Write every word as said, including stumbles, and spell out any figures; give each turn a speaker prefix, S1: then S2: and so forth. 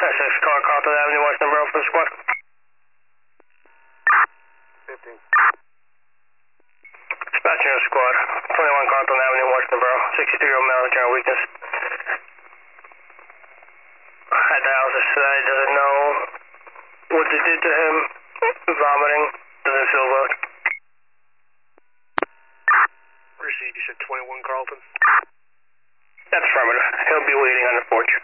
S1: six car, Carlton Avenue, Western Borough for the squad.
S2: fifteen.
S1: Dispatcher squad, twenty-one Carlton Avenue, Western Borough, sixty-three-year-old male, general weakness. At dialysis today, doesn't know what they did to him, vomiting, doesn't feel good.
S2: Received, you said twenty-one Carlton?
S1: That's affirmative. He'll be waiting on the porch.